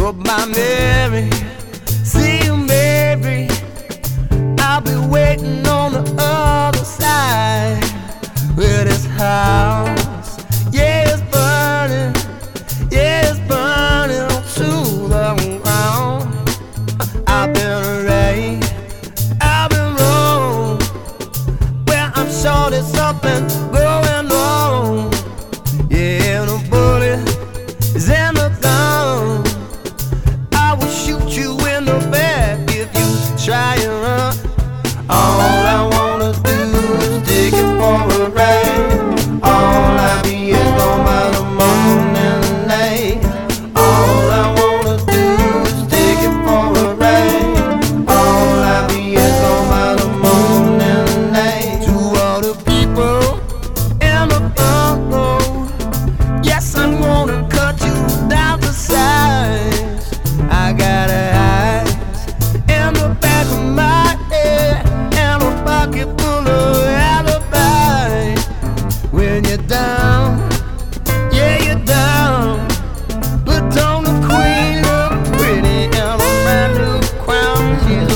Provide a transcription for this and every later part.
Goodbye, Mary. See you, Mary. I'll be waiting on the other side. Where this house, yeah, it's burning. Yeah, it's burning to the ground. I've been right, I've been wrong. Well, I'm sure there's something going on. Yeah, the bullet is in the gun. I will shoot you in the back if you try and run. All I wanna do is take it for a ride. All I be is gone by the morning light. All I wanna do is take it for a ride. All I be is gone by the morning light. To all the people in the front row, yes, I'm gonna cut you down to size. I got eyes in the back of my head and a pocket full of alibi. When you're down, yeah, you're down. But don't the queen look pretty in a brand new crown? She's a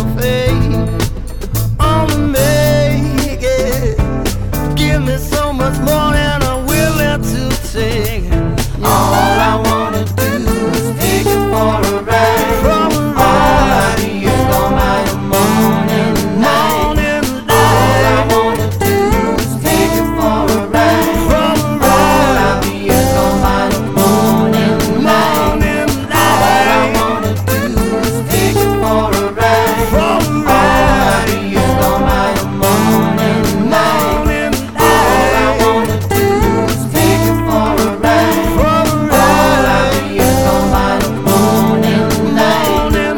fake on the make it. Give me so much more than I'm willing to take. All I wanna do is take it for a ride. All I be is gone by the morning light. All I wanna do is take it for a ride. All I be is gone by the morning light. All I wanna do is take it for a ride. All I be is gone by the morning light. All I wanna do is take it for a ride. All I be is gone by the morning light.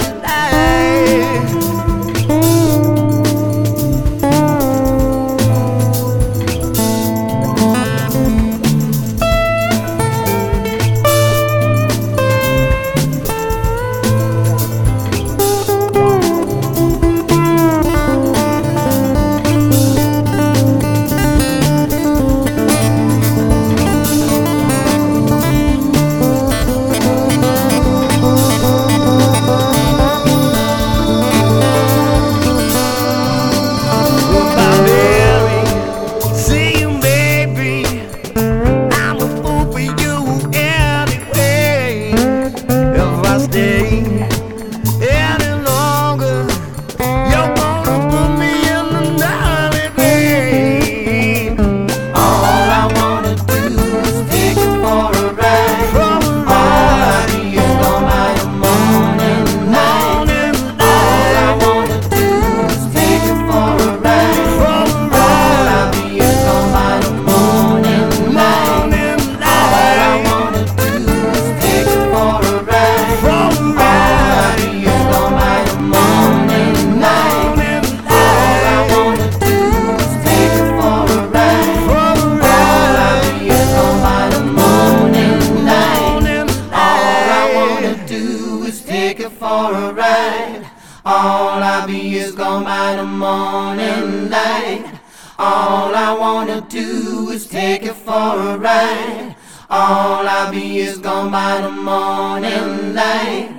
Goodbye, Mary. See you, baby. I'm a fool for you anyway. If I stay any longer, you're gonna put me in the early grave. All I wanna do is take it for a ride. All I be is gone by the morning light. All I wanna do is take it for a ride. All I be is gone by the morning light. All I wanna do is take it for a ride. All I be is gone by the morning light. All I wanna do is take it for a ride. All I be is gone by the morning light. All I wanna do is take it for a ride. All I be is gone by the morning light. All I wanna do is take it for a ride. All I be is gone by the morning light.